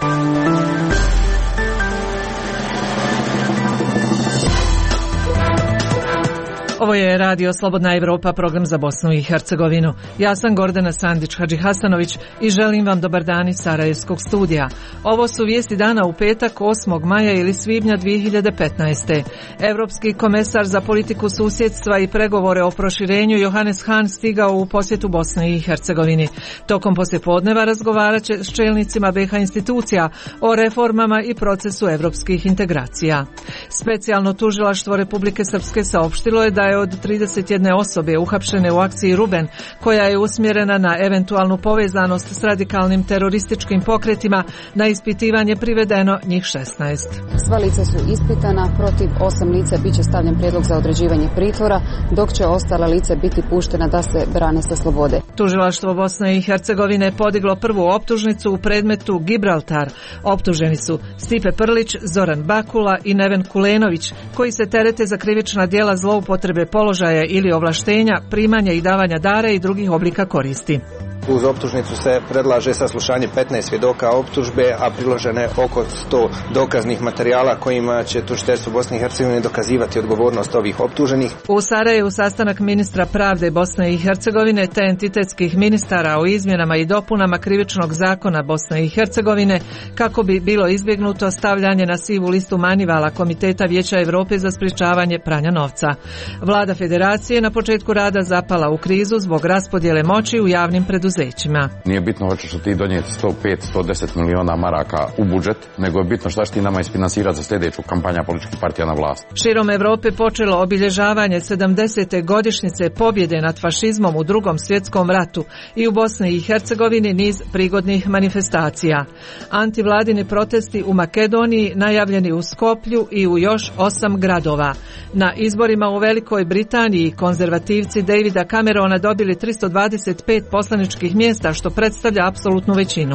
Ovo je Radio Slobodna Evropa, program za Bosnu i Hercegovinu. Ja sam Gordana Sandić-Hadžihasanović i želim vam dobar dan iz Sarajevskog studija. Ovo su vijesti dana u petak 8. maja ili svibnja 2015. Evropski komesar za politiku susjedstva i pregovore o proširenju Johannes Hahn stigao u posjetu Bosne i Hercegovini. Tokom poslijepodneva razgovarat će s čelnicima BiH institucija o reformama i procesu evropskih integracija. Specijalno tužilaštvo Republike Srpske saopštilo je da je od 31 osobe uhapšene u akciji Ruben, koja je usmjerena na eventualnu povezanost s radikalnim terorističkim pokretima, na ispitivanje privedeno njih 16. Sva lica su ispitana, protiv 8 lica biće stavljen prijedlog za određivanje pritvora, dok će ostala lica biti puštena da se brane sa slobode. Tužilaštvo Bosne i Hercegovine podiglo prvu optužnicu u predmetu Gibraltar. Optuženi su Stipe Prlić, Zoran Bakula i Neven Kulenović, koji se terete za krivična djela zloupotrebe položaja ili ovlaštenja, primanja i davanja dara i drugih oblika koristi. Uz optužnicu se predlaže saslušanje 15 svjedoka optužbe, a priložene oko 100 dokaznih materijala kojima će tužiteljstvo Bosne i Hercegovine dokazivati odgovornost ovih optuženih. U Sarajevu sastanak ministra pravde Bosne i Hercegovine te entitetskih ministara o izmjenama i dopunama krivičnog zakona Bosne i Hercegovine kako bi bilo izbjegnuto stavljanje na sivu listu manivala Komiteta Vijeća Europe za sprječavanje pranja novca. Vlada Federacije na početku rada zapala u krizu zbog raspodjele moći u javnim preduzećima. Nije bitno hoćeš li ti donijeti 105-110 miliona maraka u budžet, nego je bitno šta će ti nama isfinansirati za sljedeću kampanja političkih partija na vlast. Širom Europe počelo obilježavanje 70. godišnjice pobjede nad fašizmom u Drugom svjetskom ratu i u Bosni i Hercegovini niz prigodnih manifestacija. Antivladini protesti u Makedoniji najavljeni u Skoplju i u još 8 gradova. Na izborima u Velikoj Britaniji konzervativci Davida Camerona dobili 325 poslaničkih mjesta, što predstavlja apsolutnu većinu.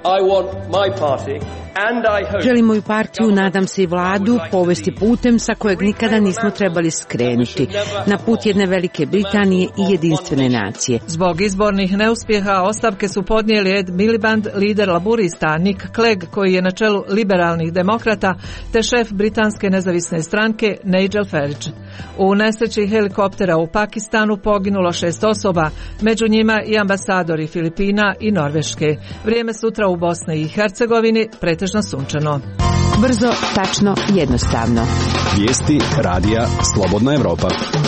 Želim moju partiju, nadam se i vladu, povesti putem sa kojeg nikada nismo trebali skrenuti, na put jedne Velike Britanije i jedinstvene nacije. Zbog izbornih neuspjeha ostavke su podnijeli Ed Miliband, lider laburista, Nick Clegg, koji je na čelu liberalnih demokrata, te šef britanske nezavisne stranke Nigel Farage. U nesreći helikoptera u Pakistanu poginulo 6 osoba, među njima i ambasadori Filipina i Norveške. Vrijeme sutra u Bosni i Hercegovini pretežno sunčano. Brzo, tačno, jednostavno. Vijesti radija Slobodna Evropa.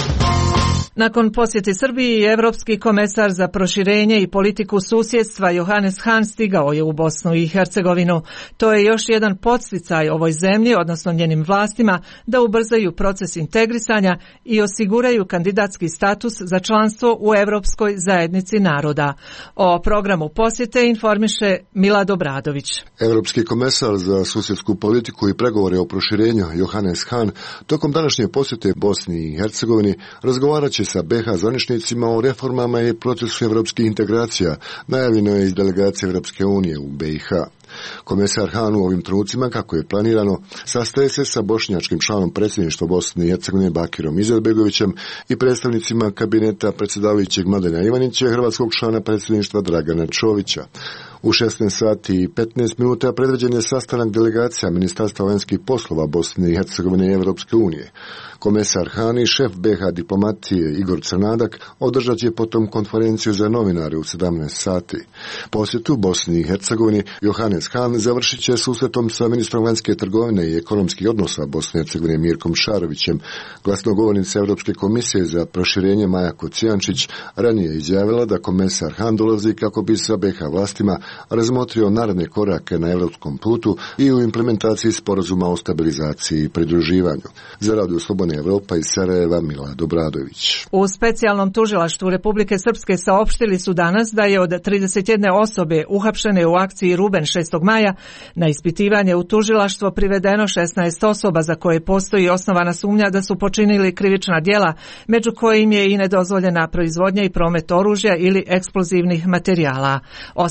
Nakon posjeti Srbiji, evropski komesar za proširenje i politiku susjedstva Johannes Hahn stigao je u Bosnu i Hercegovinu. To je još jedan podsticaj ovoj zemlji, odnosno njenim vlastima, da ubrzaju proces integrisanja i osiguraju kandidatski status za članstvo u Evropskoj zajednici naroda. O programu posjete informiše Milad Obradović. Evropski komesar za susjedsku politiku i pregovore o proširenju Johannes Hahn tokom današnje posjete Bosni i Hercegovini razgovarat će sa BiH zvaničnicima o reformama i procesu evropskih integracija, najavljeno je iz delegacije Evropske unije u BiH. Komesar Hahn u ovim trenucima, kako je planirano, sastaje se sa bošnjačkim članom predsjedništva Bosne i Hercegovine Bakirom Izetbegovićem i predstavnicima kabineta predsjedavajućeg Mladena Ivanića i hrvatskog člana predsjedništva Dragana Čovića. U 16 sati i 15 minuta predviđen je sastanak delegacija Ministarstva vanjskih poslova Bosne i Hercegovine i Evropske unije. Komesar Hahn i šef BiH diplomatije Igor Crnadak održat će potom konferenciju za novinare u 17 sati. Posjetu Bosni i Hercegovini Johannes Hahn završit će susretom sa ministrom vanjske trgovine i ekonomskih odnosa Bosne i Hercegovine Mirkom Šarovićem. Glasnogovornica Europske komisije za proširenje Maja Kocijančić ranije izjavila da komesar Hahn dolazi kako bi sa BiH vlastima razmotrio naredne korake na europskom putu i u implementaciji sporazuma o stabilizaciji i pridruživanju. Za Radio Slobodna Evropa iz Sarajeva, Milad Obradović. U specijalnom tužilaštvu Republike Srpske saopštili su danas da je od 31 osobe uhapšene u akciji Ruben 6. maja na ispitivanje u tužilaštvo privedeno 16 osoba za koje postoji osnovana sumnja da su počinili krivična djela, među kojim je i nedozvoljena proizvodnja i promet oružja ili eksplozivnih materijala. 8 ih je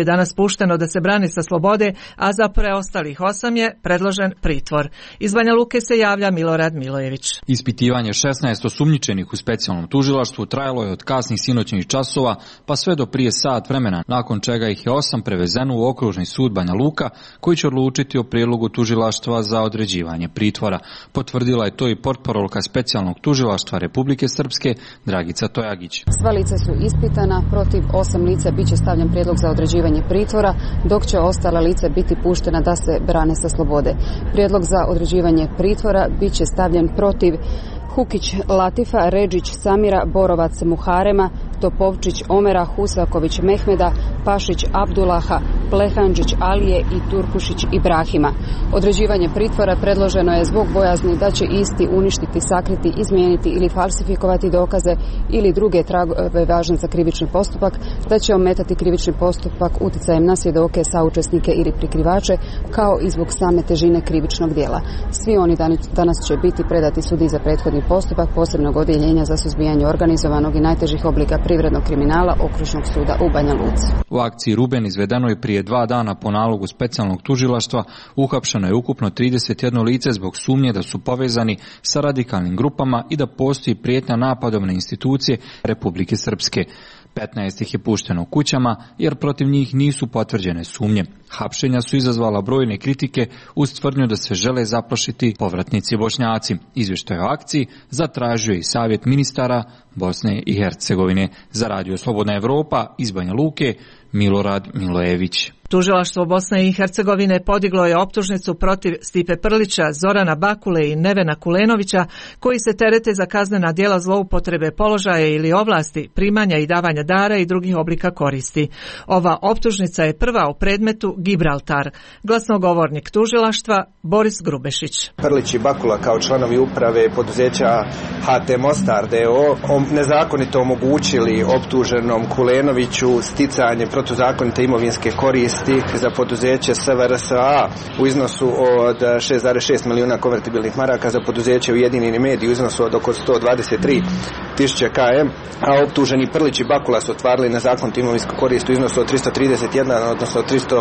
danas pušteno da se brani sa slobode, a za preostalih 8 je predložen pritvor. Iz Banja Luke se javlja Milorad Milojević. Ispitivanje 16 osumnjičenih u specijalnom tužilaštvu trajalo je od kasnih sinoćnih časova pa sve do prije sat vremena, nakon čega ih je 8 prevezeno u okružni sud Banja Luka, koji će odlučiti o prijedlogu tužilaštva za određivanje pritvora. Potvrdila je to i portparolka specijalnog tužilaštva Republike Srpske Dragica Tojagić. Sva lica su ispitana, protiv 8 lica biće stavljen prijedlog za određivanje pritvora, dok će ostala lica biti puštena da se brane sa slobode. Prijedlog za određivanje pritvora biće stavljen protiv Hukić Latifa, Redžić Samira, Borovac Muharema, Topovčić Omera, Husaković Mehmeda, Pašić Abdulaha, Plehandžić Alije i Turkušić Ibrahima. Određivanje pritvora predloženo je zbog bojazni da će isti uništiti, sakriti, izmijeniti ili falsifikovati dokaze ili druge tragove važne za krivični postupak, da će ometati krivični postupak utjecajem na svjedoke, saučesnike ili prikrivače, kao i zbog same težine krivičnog djela. Svi oni danas će biti predati sudi za prethodni postupak posebnog odjeljenja za suzbijanje organizovanog i najtežih oblika privrednog kriminala Okružnog suda u Banja Luci. U akciji Ruben izvedeno je prije 2 dana po nalogu specijalnog tužilaštva. Uhapšeno je ukupno 31 lice zbog sumnje da su povezani sa radikalnim grupama i da postoji prijetnja napadom na institucije Republike Srpske. 15 ih je pušteno u kućama jer protiv njih nisu potvrđene sumnje. Hapšenja su izazvala brojne kritike uz tvrdnju da se žele zaplašiti povratnici Bošnjaci. Izvještaj o akciji zatražio je i Savjet ministara Bosne i Hercegovine. Za Radio Slobodna Evropa iz Banja Luke, Milorad Milojević. Tužilaštvo Bosne i Hercegovine podiglo je optužnicu protiv Stipe Prlića, Zorana Bakule i Nevena Kulenovića, koji se terete za kaznena djela zloupotrebe položaja ili ovlasti, primanja i davanja dara i drugih oblika koristi. Ova optužnica je prva u predmetu Gibraltar. Glasnogovornik tužilaštva Boris Grubešić. Prlić i Bakula kao članovi uprave poduzeća HT Mostar d.o.o. nezakonito omogućili optuženom Kulenoviću sticanje protuzakonite imovinske koristi za poduzeće SVRSA u iznosu od 6,6 milijuna konvertibilnih maraka, za poduzeće Ujedinjeni mediji u iznosu od oko 123 tisuće km, a optuženi Prlić i Bakula su otvarali nezakonitu imovinsku korist u iznosu od 331, odnosno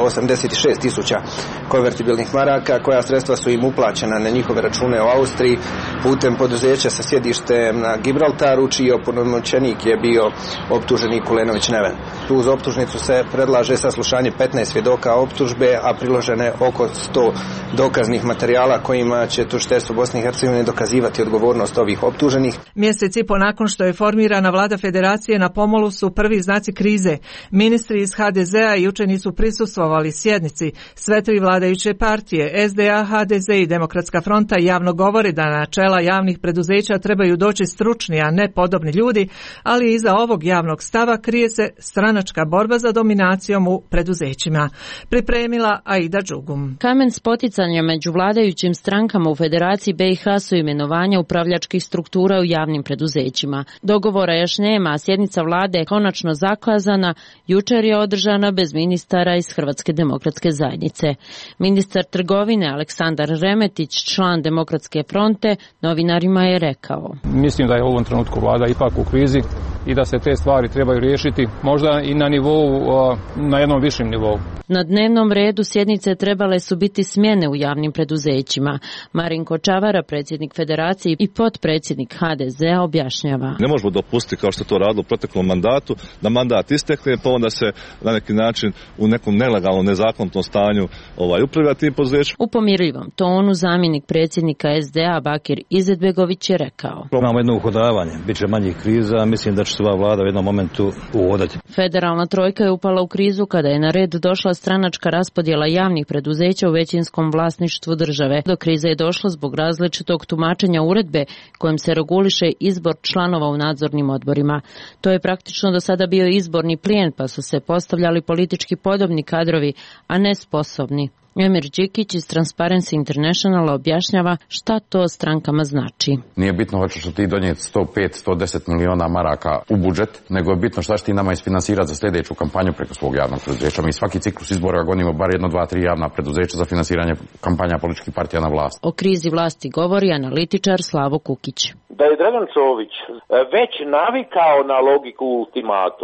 386 tisuća konvertibilnih maraka, koja sredstva su im uplaćena na njihove račune u Austriji putem poduzeća sa sjedištem na Gibraltaru, čiji opunomoćenik je bio optuženi Kulenović Neven. Uz optužnicu se predlaže saslušanje 15 svjedoka optužbe, a priložene oko 100 dokaznih materijala kojima će tužiteljstvo Bosne i Hercegovine dokazivati odgovornost ovih optuženih. Mjesec i po nakon što je formirana vlada federacije, na pomolu su prvi znaci krize. Ministri iz HDZ-a jučer nisu prisustvovali sjednici. Sve 3 vladajuće partije, SDA, HDZ i Demokratska fronta, javno govore da na čela javnih preduzeća trebaju doći stručni, a ne podobni ljudi, ali iza ovog javnog stava krije se stranačka borba za dominacijom u preduzećima. Pripremila Aida Đugum. Kamen spoticanja među vladajućim strankama u Federaciji BiH su imenovanja upravljačkih struktura u javnim preduzećima. Dogovora još nema, a sjednica vlade je konačno zakazana. Jučer je održana bez ministara iz Hrvatske demokratske zajednice. Ministar trgovine Aleksandar Remetić, član Demokratske fronte, novinarima je rekao: Mislim da je u ovom trenutku vlada ipak u krizi i da se te stvari trebaju riješiti, možda i na nivou, na jednom višem nivou. Na dnevnom redu sjednice trebale su biti smjene u javnim preduzećima. Marinko Čavara, predsjednik Federacije i potpredsjednik HDZ-a, objašnjava: Ne možemo dopustiti, kao što to radilo u proteklom mandatu, da mandat istekne, pa onda se na neki način u nekom nelegalnom, nezakonitom stanju upravlja tim poduzećem. U pomirljivom tonu zamjenik predsjednika SDA Bakir Izetbegović je rekao: Imamo jedno uhodavanje, bit će manjih kriza, mislim da će se ova vlada u jednom momentu uhodati. Federalna trojka je upala u krizu kada je na red došla stranačka raspodjela javnih preduzeća u većinskom vlasništvu države. Do krize je došlo zbog različitog tumačenja uredbe kojim se reguliše izbor članova u nadzornim odborima. To je praktično do sada bio izborni plijen, pa su se postavljali politički podobni kadrovi, a ne sposobni. Emir Đikić iz Transparency International objašnjava šta to strankama znači. Nije bitno hoćeš li ti donijeti 105-110 miliona maraka u budžet, nego je bitno šta će ti nama isfinansirati za sljedeću kampanju preko svog javnog preduzeća. Mi svaki ciklus izbora gonimo bar 1, 2, 3 javna preduzeća za finansiranje kampanja političkih partija na vlasti. O krizi vlasti govori analitičar Slavo Kukić. Da je Dragan Čović već navikao na logiku ultimatuma,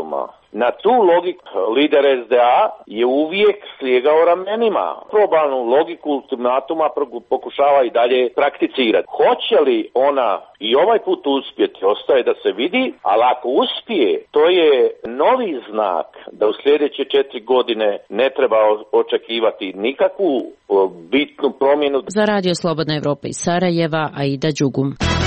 Na tu logiku lider SDA je uvijek slijegao ramenima. Probalnu logiku ultimatuma pokušava i dalje prakticirati. Hoće li ona i ovaj put uspjeti, ostaje da se vidi, ali ako uspije, to je novi znak da u sljedeće 4 godine ne treba očekivati nikakvu bitnu promjenu. Za Radio Slobodna Evropa iz Sarajeva, Aida Đugum.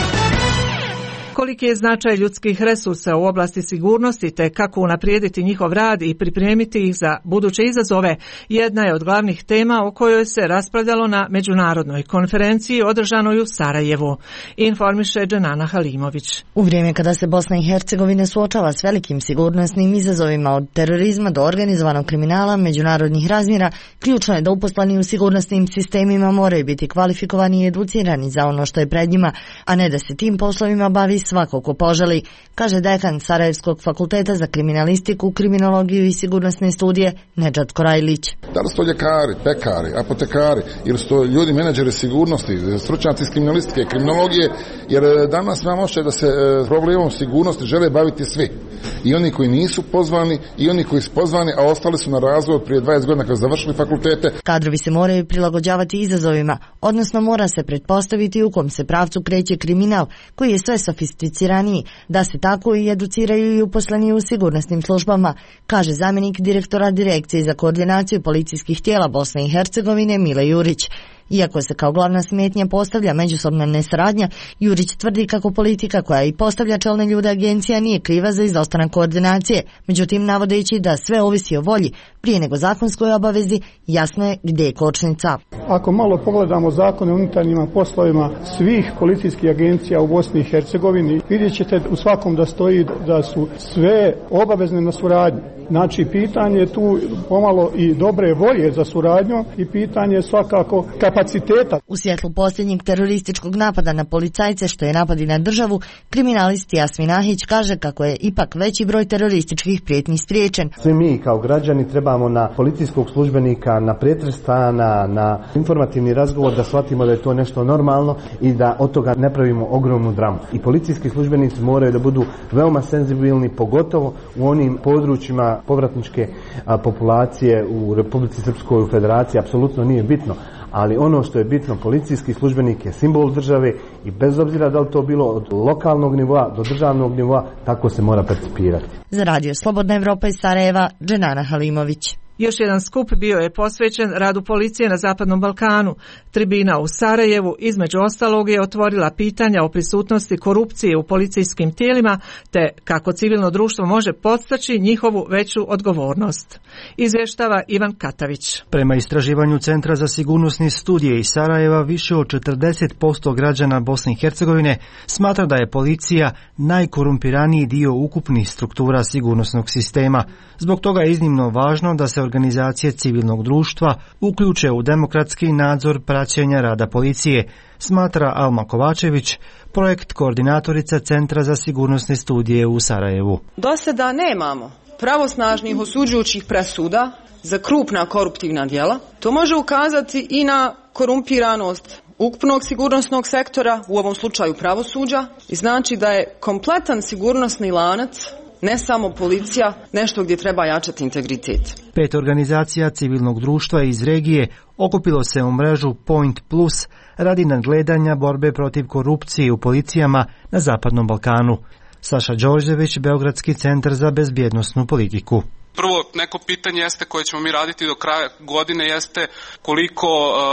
Koliki je značaj ljudskih resursa u oblasti sigurnosti te kako unaprijediti njihov rad i pripremiti ih za buduće izazove, jedna je od glavnih tema o kojoj se raspravljalo na međunarodnoj konferenciji održanoj u Sarajevu, informiše Dženana Halimović. U vrijeme kada se Bosna i Hercegovina suočava s velikim sigurnosnim izazovima od terorizma do organizovanog kriminala međunarodnih razmjera, ključno je da uposleni u sigurnosnim sistemima moraju biti kvalifikovani i educirani za ono što je pred njima, a ne da se tim poslovima bavi svako ko poželi, kaže dekan Sarajevskog fakulteta za kriminalistiku, kriminologiju i sigurnosne studije Nedžad Korajlić. Da li su to ljekari, pekari, apotekari ili su to ljudi, menadžeri sigurnosti, stručnjaci iz kriminalistike, kriminologije, jer danas imamo osjećaj da se problemom sigurnosti žele baviti svi. I oni koji nisu pozvani i oni koji su pozvani, a ostali su na razvoju prije 20 godina kada završili fakultete. Kadrovi se moraju prilagođavati izazovima, odnosno mora se pretpostaviti u kom se pravcu kreće kriminal, koji je sve sofisticiraniji, da se tako i educiraju i uposleni u sigurnosnim službama, kaže zamjenik direktora Direkcije za koordinaciju policijskih tijela Bosne i Hercegovine Mile Jurić. Iako se kao glavna smetnja postavlja međusobna nesaradnja, Jurić tvrdi kako politika koja i postavlja čelne ljude agencija nije kriva za izostanak koordinacije, međutim navodeći da sve ovisi o volji, prije nego zakonskoj obavezi, jasno je gdje je kočnica. Ako malo pogledamo zakone o unutarnjim poslovima svih policijskih agencija u Bosni i Hercegovini, vidjet ćete u svakom da stoji da su sve obavezne na suradnju. Znači, pitanje je tu pomalo i dobre volje za suradnju i pitanje je svakako kapaciteta. U svjetlu posljednjeg terorističkog napada na policajce, što je napad i na državu, kriminalist Jasmin Ahić kaže kako je ipak veći broj terorističkih prijetnji spriječen. Svi mi kao građani trebamo na policijskog službenika, na pretres stana, na informativni razgovor da shvatimo da je to nešto normalno i da od toga ne pravimo ogromnu dramu. I policijski službenici moraju da budu veoma senzibilni, pogotovo u onim područjima povratničke populacije u Republici Srpskoj, u Federaciji, apsolutno nije bitno. Ali ono što je bitno, policijski službenik je simbol države i bez obzira da li to bilo od lokalnog nivoa do državnog nivoa, tako se mora percipirati. Za Radio Slobodna Evropa iz Sarajeva, Dženana Halimović. Još jedan skup bio je posvećen radu policije na Zapadnom Balkanu. Tribina u Sarajevu između ostalog je otvorila pitanja o prisutnosti korupcije u policijskim tijelima te kako civilno društvo može podstaći njihovu veću odgovornost. Izvještava Ivan Katavić. Prema istraživanju Centra za sigurnosne studije iz Sarajeva, više od 40% građana Bosne i Hercegovine smatra da je policija najkorumpiraniji dio ukupnih struktura sigurnosnog sistema. Zbog toga je iznimno važno da se organizacije civilnog društva uključe u demokratski nadzor praćenja rada policije, smatra Alma Kovačević, projekt koordinatorica Centra za sigurnosne studije u Sarajevu. Do sada nemamo pravosnažnih osuđujućih presuda za krupna koruptivna djela. To može ukazati i na korumpiranost ukupnog sigurnosnog sektora, u ovom slučaju pravosuđa, i znači da je kompletan sigurnosni lanac, ne samo policija, nešto gdje treba jačati integritet. 5 organizacija civilnog društva iz regije okupilo se u mrežu Point Plus radi nadgledanja borbe protiv korupcije u policijama na Zapadnom Balkanu. Saša Đorđević, Beogradski centar za bezbjednosnu politiku. Prvo, neko pitanje jeste koje ćemo mi raditi do kraja godine jeste koliko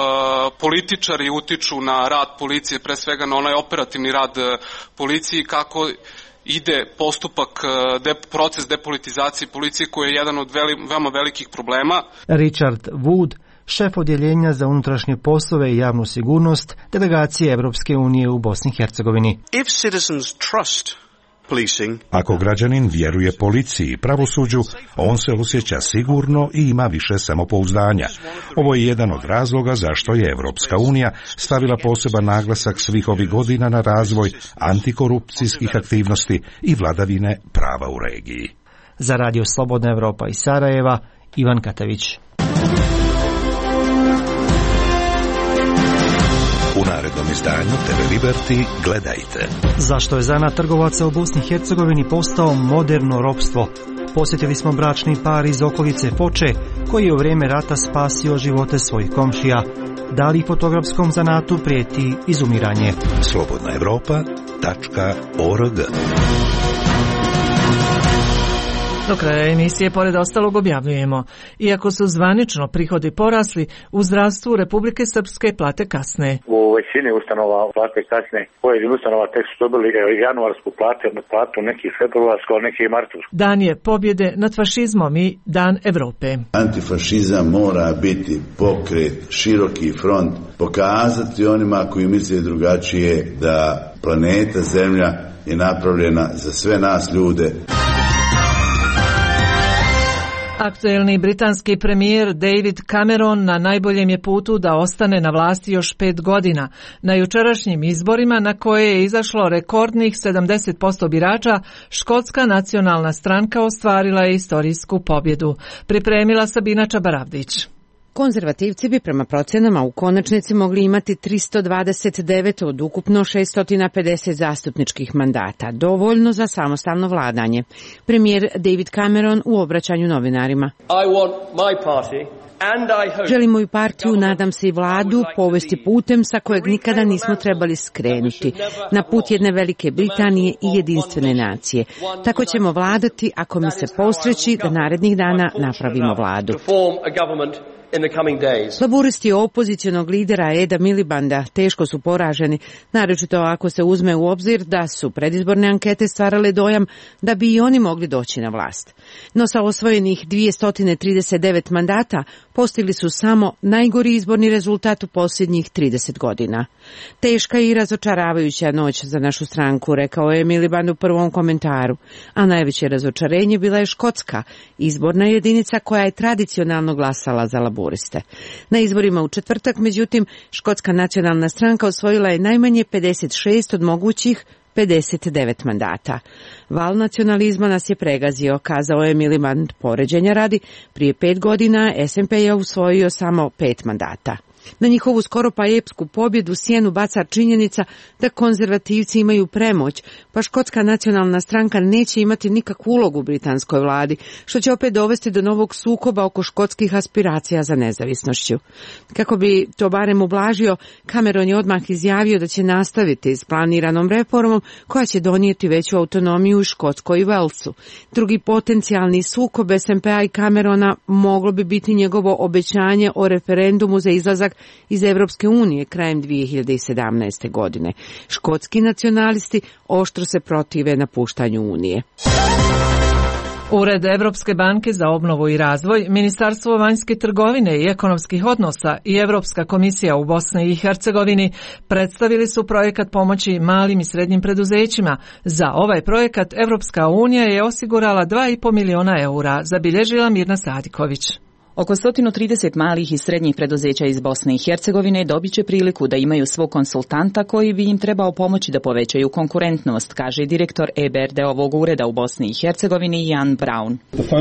političari utiču na rad policije, pre svega na onaj operativni rad policije, kako ide postupak, proces depolitizacije policije koji je jedan od veoma velikih problema. Richard Wood, šef odjeljenja za unutrašnje poslove i javnu sigurnost delegacije Evropske unije u Bosni i Hercegovini. Ako građanin vjeruje policiji i pravosuđu, on se osjeća sigurno i ima više samopouzdanja. Ovo je jedan od razloga zašto je Evropska unija stavila poseban naglasak svih ovih godina na razvoj antikorupcijskih aktivnosti i vladavine prava u regiji. Za Radio Slobodna Evropa iz Sarajeva, Ivan Katavić. U narednom izdanju TV Liberty gledajte. Zašto je zanat trgovaca u Bosni i Hercegovini postao moderno ropstvo? Posjetili smo bračni par iz okolice Foče koji je u vrijeme rata spasio živote svojih komšija. Da li fotografskom zanatu prijeti izumiranje? slobodnaevropa.org. Do kraja emisije, pored ostalog, objavljujemo. Iako su zvanično prihodi porasli, u zdravstvu Republike Srpske plate kasne. U većini ustanova plate kasne. Pojedini ustanova tek su dobili januarsku platu, neki februarsku, neki martovsku. Dan je pobjede nad fašizmom i Dan Evrope. Antifašizam mora biti pokret, široki front, pokazati onima koji misle drugačije da planeta Zemlja je napravljena za sve nas ljude. Aktuelni britanski premijer David Cameron na najboljem je putu da ostane na vlasti još 5 godina. Na jučerašnjim izborima, na koje je izašlo rekordnih 70% birača, Škotska nacionalna stranka ostvarila je istorijsku pobjedu. Pripremila Sabina Čabaravdić. Konzervativci bi prema procjenama u konačnici mogli imati 329 od ukupno 650 zastupničkih mandata, dovoljno za samostalno vladanje. Premijer David Cameron u obraćanju novinarima. Želim moju partiju, nadam se i vladu, povesti putem sa kojeg nikada nismo trebali skrenuti, na put jedne Velike Britanije i jedinstvene nacije. Tako ćemo vladati ako mi se posreći da narednih dana napravimo vladu. Laburisti opozicionog lidera Eda Milibanda teško su poraženi, naročito ako se uzme u obzir da su predizborne ankete stvarale dojam da bi i oni mogli doći na vlast. No sa osvojenih 239 mandata postigli su samo najgori izborni rezultat u posljednjih 30 godina. Teška i razočaravajuća noć za našu stranku, rekao je Miliband u prvom komentaru, a najveće razočarenje bila je Škotska, izborna jedinica koja je tradicionalno glasala za laburiste. Na izborima u četvrtak, međutim, Škotska nacionalna stranka osvojila je najmanje 56 od mogućih 59 mandata. Val nacionalizma nas je pregazio, kazao je Miliband. Poređenja radi, prije 5 godina SNP je usvojio samo 5 mandata. Na njihovu skoro pa epsku pobjedu sjenu baca činjenica da konzervativci imaju premoć, pa Škotska nacionalna stranka neće imati nikakvu ulogu u britanskoj vladi, što će opet dovesti do novog sukoba oko škotskih aspiracija za nezavisnošću. Kako bi to barem ublažio, Cameron je odmah izjavio da će nastaviti s planiranom reformom koja će donijeti veću autonomiju u Škotskoj i Walesu. Drugi potencijalni sukob SNP-a i Camerona moglo bi biti njegovo obećanje o referendumu za izlazak iz Evropske unije krajem 2017. godine. Škotski nacionalisti oštro se protive napuštanju Unije. Ured Evropske banke za obnovu i razvoj, Ministarstvo vanjske trgovine i ekonomskih odnosa i Evropska komisija u Bosni i Hercegovini predstavili su projekat pomoći malim i srednjim preduzećima. Za ovaj projekat Evropska unija je osigurala 2,5 miliona eura, zabilježila Mirna Sadiković. Oko 130 malih i srednjih preduzeća iz Bosne i Hercegovine dobit će priliku da imaju svog konsultanta koji bi im trebao pomoći da povećaju konkurentnost, kaže direktor EBRD-ovog ureda u Bosni i Hercegovini Jan Braun.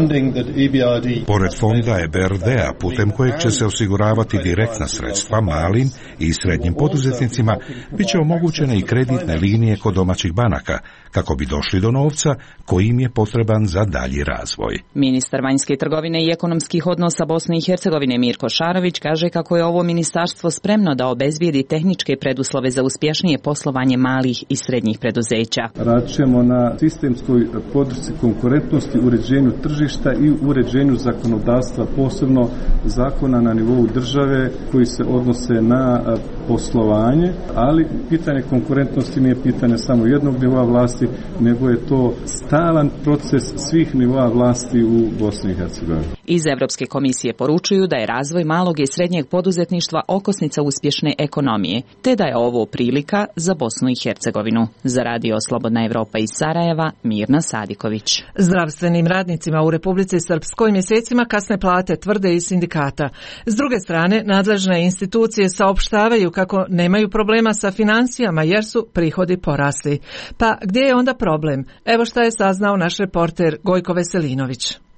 Pored fonda EBRD-a, putem kojeg će se osiguravati direktna sredstva malim i srednjim poduzetnicima, bit će omogućene i kreditne linije kod domaćih banaka, kako bi došli do novca koji im je potreban za dalji razvoj. Ministar vanjske trgovine i ekonomskih odnosa Bosne i Hercegovine Mirko Šarović kaže kako je ovo ministarstvo spremno da obezbijedi tehničke preduslove za uspješnije poslovanje malih i srednjih preduzeća. Radit ćemo na sistemskoj podršci konkurentnosti, uređenju tržišta i uređenju zakonodavstva, posebno zakona na nivou države koji se odnose na poslovanje, ali pitanje konkurentnosti nije pitanje samo jednog nivoa vlasti, nego je to stalan proces svih nivoa vlasti u Bosni i Hercegovini. Iz Evropske komisije poručuju da je razvoj malog i srednjeg poduzetništva okosnica uspješne ekonomije, te da je ovo prilika za Bosnu i Hercegovinu. Za Radio Slobodna Evropa iz Sarajeva, Mirna Sadiković. Zdravstvenim radnicima u Republici Srpskoj mjesecima kasne plate, tvrde iz sindikata. S druge strane, nadležne institucije saopštavaju kako nemaju problema sa financijama jer su prihodi porasli. Pa gdje je onda problem? Evo šta je saznao naš reporter Gojko Veselinović.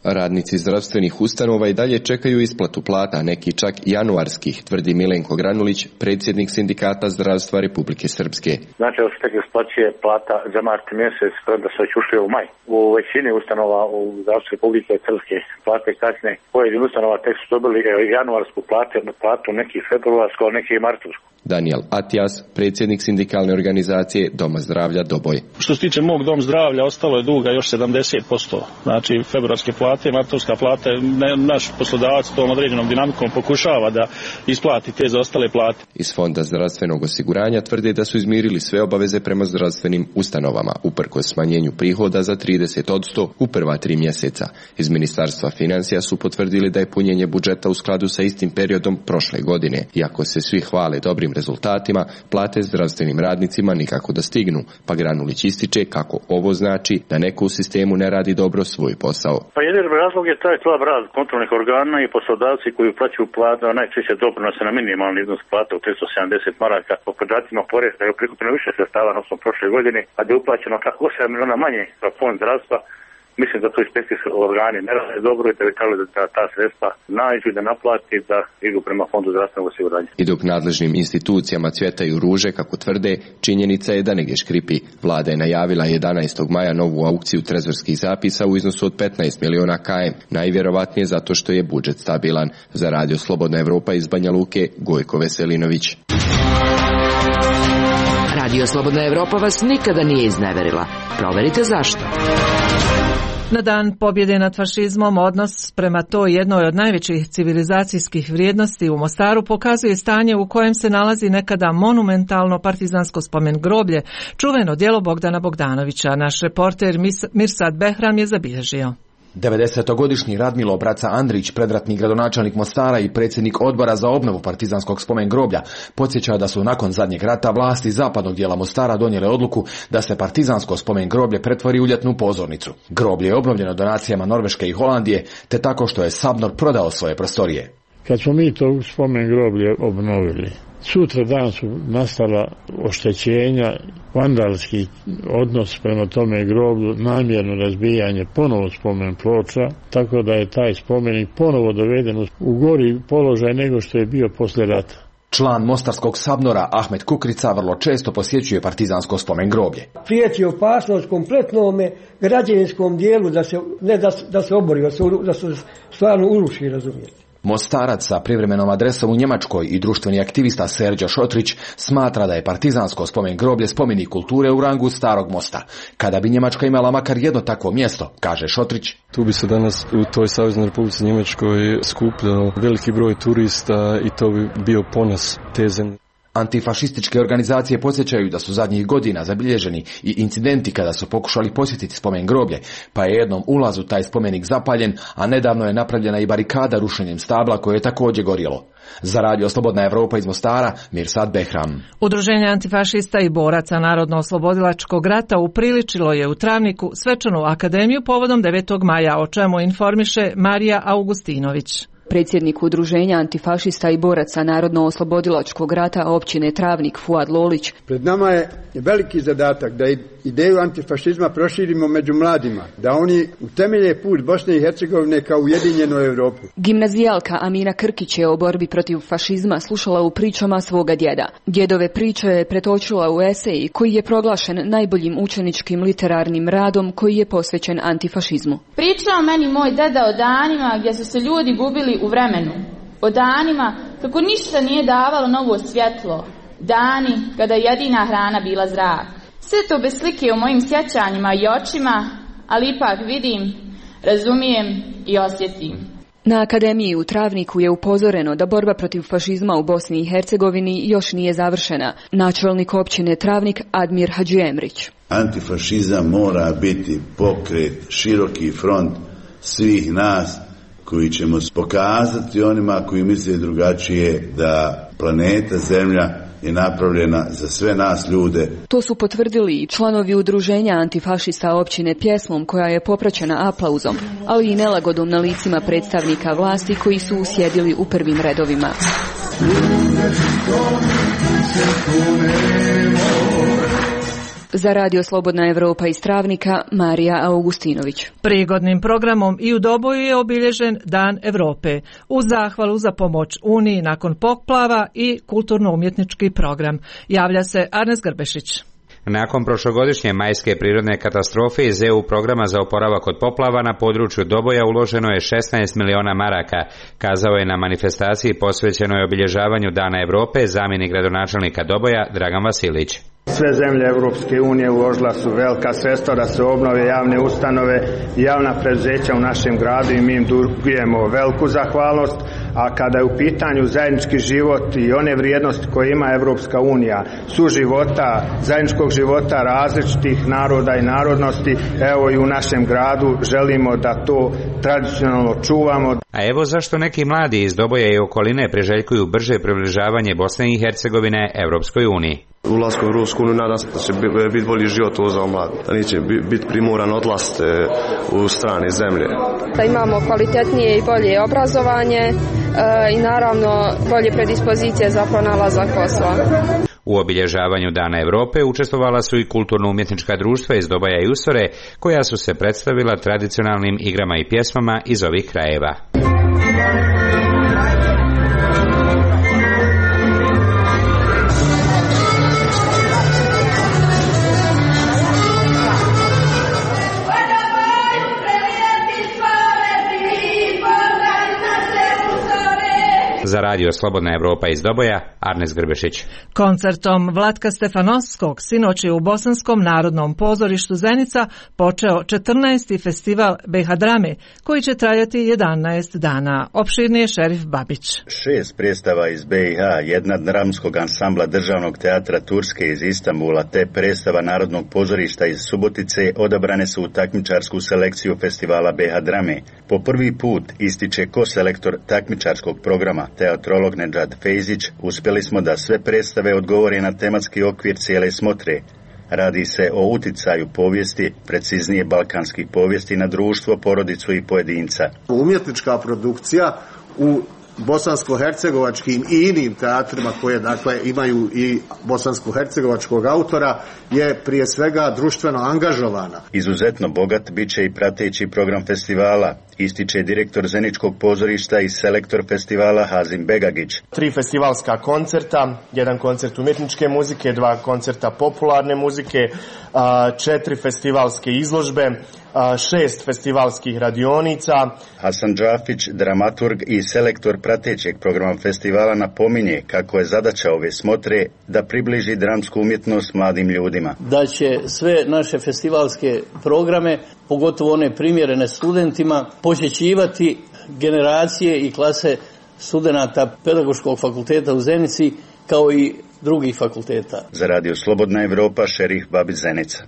Radnici zdravstvenih ustanova i dalje čekaju isplatu plata, neki čak januarskih, tvrdi Milenko Granulić, predsjednik Sindikata zdravstva Republike Srpske. Znači, da se tek isplaćuje plata za mart mjesec, da se već ušli u maj. U većini ustanova u zdravstvu Republike Srpske plate kasne. Pojedini ustanova tek su dobili januarsku platu, neki februarsku, neki martovsku. Daniel Atijas, predsjednik sindikalne organizacije Doma zdravlja Doboj. Što se tiče mog Dom zdravlja, ostalo je duga još 70%. Znači, februarske plate, martovska plate, naš poslodavac tom određenom dinamikom pokušava da isplati te zaostale plate. Iz Fonda zdravstvenog osiguranja tvrde da su izmirili sve obaveze prema zdravstvenim ustanovama, uprkos smanjenju prihoda za 30% u prva 3 mjeseca. Iz Ministarstva financija su potvrdili da je punjenje budžeta u skladu sa istim periodom prošle godine. Iako se svi hvale dobrim rezultatima, plate zdravstvenim radnicima nikako da stignu, pa Granulić ističe kako ovo znači da neko u sistemu ne radi dobro svoj posao. Pa jedan razlog je taj slab rad kontrolnih organa i poslodavci koji uplaćuju plate, najčešće doprinose na minimalni iznos plata u 370 maraka. Po podacima porezna je prikupljeno više sredstava odnosno prošle godine, a da je uplaćeno kako 8 miliona manje za fond zdravstva. Mislim da to inspekcijski organi ne rade dobro i da bi trebalo da ta sredstva nađu i da naplati da idu prema Fondu zdravstvenog osiguranja. I dok nadležnim institucijama cvjetaju ruže, kako tvrde, činjenica je da negdje škripi. Vlada je najavila 11. maja novu aukciju trezorskih zapisa u iznosu od 15 miliona km, najvjerovatnije zato što je budžet stabilan. Za Radio Slobodna Evropa iz Banja Luke, Gojko Veselinović. Radio Slobodna Evropa vas nikada nije izneverila. Proverite zašto. Na dan pobjede nad fašizmom odnos prema toj jednoj od najvećih civilizacijskih vrijednosti u Mostaru pokazuje stanje u kojem se nalazi nekada monumentalno partizansko spomen groblje, čuveno djelo Bogdana Bogdanovića. Naš reporter Mirsad Behram je zabilježio. 90-godišnji Radmilo Braca Andrić, predratni gradonačelnik Mostara i predsjednik odbora za obnovu partizanskog spomen groblja, podsjeća da su nakon zadnjeg rata vlasti zapadnog dijela Mostara donijele odluku da se partizansko spomen groblje pretvori u ljetnu pozornicu. Groblje je obnovljeno donacijama Norveške i Holandije, te tako što je Sabnor prodao svoje prostorije. Kad smo mi to spomen groblje obnovili, sutra dan su nastala oštećenja, vandalski odnos prema tome groblju, namjerno razbijanje, ponovo spomen ploča, tako da je taj spomenik ponovo doveden u gori položaj nego što je bio poslije rata. Član Mostarskog Sabnora Ahmet Kukrica vrlo često posjećuje partizansko spomen groblje. Prijeti opasnost kompletnome građevinskom dijelu da se obori, da se stvarno uruši, razumijete. Mostarac sa privremenom adresom u Njemačkoj i društveni aktivista Serđo Šotrić smatra da je partizansko spomen groblje spomenik kulture u rangu Starog Mosta. Kada bi Njemačka imala makar jedno takvo mjesto, kaže Šotrić, tu bi se danas u toj Saveznoj Republici Njemačkoj skupljao veliki broj turista i to bi bio ponos te zemlje. Antifašističke organizacije podsjećaju da su zadnjih godina zabilježeni i incidenti kada su pokušali posjetiti spomen groblje, pa je jednom ulazu taj spomenik zapaljen, a nedavno je napravljena i barikada rušenjem stabla koje je također gorjelo. Za Radio Slobodna Evropa iz Mostara, Mirsad Behram. Udruženje antifašista i boraca Narodno-oslobodilačkog rata upriličilo je u Travniku svečanu akademiju povodom 9. maja, o čemu informiše Marija Augustinović. Predsjednik Udruženja antifašista i boraca Narodno-oslobodilačkog rata općine Travnik Fuad Lolić. Pred nama je veliki zadatak da ideju antifašizma proširimo među mladima, da oni utemelje put Bosne i Hercegovine kao ujedinjenu Europu. Gimnazijalka Amina Krkić je o borbi protiv fašizma slušala u pričama svoga djeda. Djedove priče je pretočila u esej koji je proglašen najboljim učeničkim literarnim radom koji je posvećen antifašizmu. Pričao meni moj deda o danima gdje su se ljudi gubili u vremenu, o danima kako ništa nije davalo novo svjetlo, dani kada je jedina hrana bila zrak. Sve to bez slike u mojim sjećanjima i očima, ali ipak vidim, razumijem i osjetim. Na akademiji u Travniku je upozoreno da borba protiv fašizma u Bosni i Hercegovini još nije završena. Načelnik općine Travnik Admir Hadžiemrić. Antifašizam mora biti pokret, široki front svih nas koji ćemo pokazati onima koji misle drugačije da planeta Zemlja je napravljena za sve nas ljude. To su potvrdili i članovi udruženja antifašista općine pjesmom koja je popraćena aplauzom, ali i nelagodom na licima predstavnika vlasti koji su usjedili u prvim redovima. Za Radio Slobodna Evropa iz Travnika, Marija Augustinović. Prigodnim programom i u Doboju je obilježen Dan Evrope, uz zahvalu za pomoć Uniji nakon poplava i kulturno-umjetnički program. Javlja se Arnes Grbešić. Nakon prošlogodišnje majske prirodne katastrofe iz EU programa za oporavak od poplava na području Doboja uloženo je 16 miliona maraka, kazao je na manifestaciji posvećenoj obilježavanju Dana Evrope zamjenik gradonačelnika Doboja Dragan Vasilić. Sve zemlje Europske unije uložila su velika sredstva da se obnove javne ustanove i javna preduzeća u našem gradu i mi im dugujemo veliku zahvalnost, a kada je u pitanju zajednički život i one vrijednosti koje ima Europska unija, suživota, zajedničkog života različitih naroda i narodnosti, evo i u našem gradu želimo da to tradicionalno čuvamo. A evo zašto neki mladi iz Doboja i okoline priželjkuju brže približavanje Bosne i Hercegovine Europskoj uniji. Ulaskom u Europsku uniju nadam se da će biti bolji život za mladi, da neće biti primoran odlast u strane zemlje. Da imamo kvalitetnije i bolje obrazovanje i naravno bolje predispozicije za pronalazak posla. U obilježavanju Dana Evrope učestvovala su i kulturno-umjetnička društva iz Doboja i Ustore, koja su se predstavila tradicionalnim igrama i pjesmama iz ovih krajeva. Za Radio Slobodna Evropa iz Doboja, Arnes Grbešić. Koncertom Vlatka Stefanovskog sinoć je u Bosanskom narodnom pozorištu Zenica počeo 14. festival BiH drame, koji će trajati 11 dana. Opširnije Šerif Babić. 6 predstava iz BiH, jedna dramskog ansambla Državnog teatra Turske iz Istanbula, te predstava Narodnog pozorišta iz Subotice odabrane su u takmičarsku selekciju festivala BiH drame. Po prvi put, ističe ko-selektor takmičarskog programa, teatrolog Nedžad Fejzić, uspjeli smo da sve predstave odgovore na tematski okvir cijele smotre. Radi se o uticaju povijesti, preciznije balkanskih povijesti, na društvo, porodicu i pojedinca. Umjetnička produkcija u bosansko-hercegovačkim i inim teatrima koje dakle imaju i bosansko-hercegovačkog autora je prije svega društveno angažovana. Izuzetno bogat bit će i prateći program festivala, ističe direktor Zeničkog pozorišta i selektor festivala Hazim Begagić. 3 festivalska koncerta, 1 koncert umjetničke muzike, 2 koncerta popularne muzike, 4 festivalske izložbe, 6 festivalskih radionica. Hasan Džafić, dramaturg i selektor pratećeg programa festivala, napominje kako je zadaća ove smotre da približi dramsku umjetnost mladim ljudima. Da će sve naše festivalske programe, pogotovo one primjerene studentima, posjećivati generacije i klase studenata Pedagoškog fakulteta u Zenici kao i drugih fakulteta. Za Radio Slobodna Evropa, Šerif Babić, Zenica.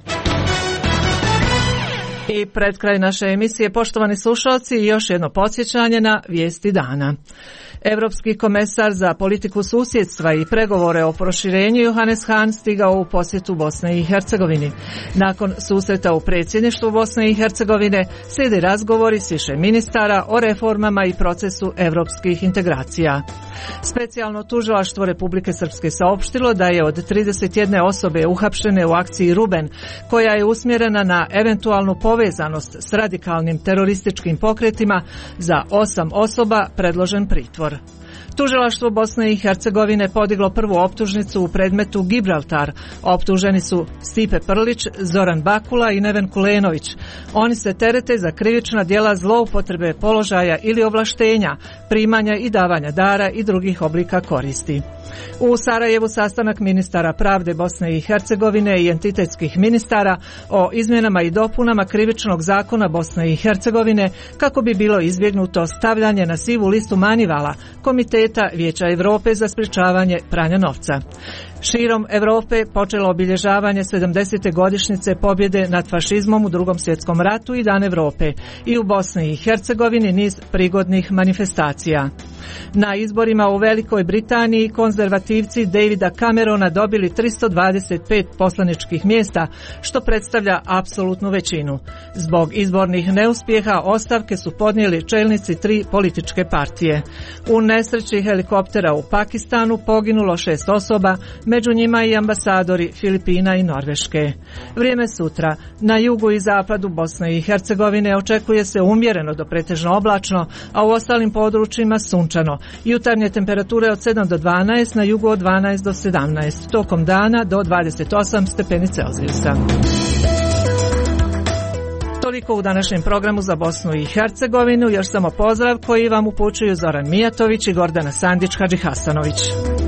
I pred kraj naše emisije, poštovani slušalci, još jedno podsjećanje na vijesti dana. Europski komesar za politiku susjedstva i pregovore o proširenju Johannes Hahn stigao u posjetu Bosne i Hercegovini. Nakon susreta u predsjedništvu Bosne i Hercegovine slijede razgovori s više ministara o reformama i procesu europskih integracija. Specijalno tužilaštvo Republike Srpske saopštilo da je od 31 osobe uhapšene u akciji Ruben, koja je usmjerena na eventualnu povezanost s radikalnim terorističkim pokretima, za 8 osoba predložen pritvor. Tužilaštvo Bosne i Hercegovine podiglo prvu optužnicu u predmetu Gibraltar. Optuženi su Stipe Prlić, Zoran Bakula i Neven Kulenović. Oni se terete za krivična djela zloupotrebe položaja ili ovlaštenja, primanja i davanja dara i drugih oblika koristi. U Sarajevu sastanak ministara pravde Bosne i Hercegovine i entitetskih ministara o izmjenama i dopunama krivičnog zakona Bosne i Hercegovine kako bi bilo izbjegnuto stavljanje na sivu listu manivala Komiteta Vijeća Europe za sprječavanje pranja novca. Širom Europe počelo obilježavanje 70. godišnjice pobjede nad fašizmom u Drugom svjetskom ratu i Dan Europe, i u Bosni i Hercegovini niz prigodnih manifestacija. Na izborima u Velikoj Britaniji konzervativci Davida Camerona dobili 325 poslaničkih mjesta, što predstavlja apsolutnu većinu. Zbog izbornih neuspjeha ostavke su podnijeli čelnici 3 političke partije. U nesreći helikoptera u Pakistanu poginulo 6 osoba, među njima i ambasadori Filipina i Norveške. Vrijeme sutra. Na jugu i zapadu Bosne i Hercegovine očekuje se umjereno do pretežno oblačno, a u ostalim područjima sunčano. Jutarnje temperature od 7 do 12, na jugu od 12 do 17, tokom dana do 28 stepeni Celzijusa. Toliko u današnjem programu za Bosnu i Hercegovinu. Još samo pozdrav koji vam upućuju Zoran Mijatović i Gordana Sandić Hadžihasanović.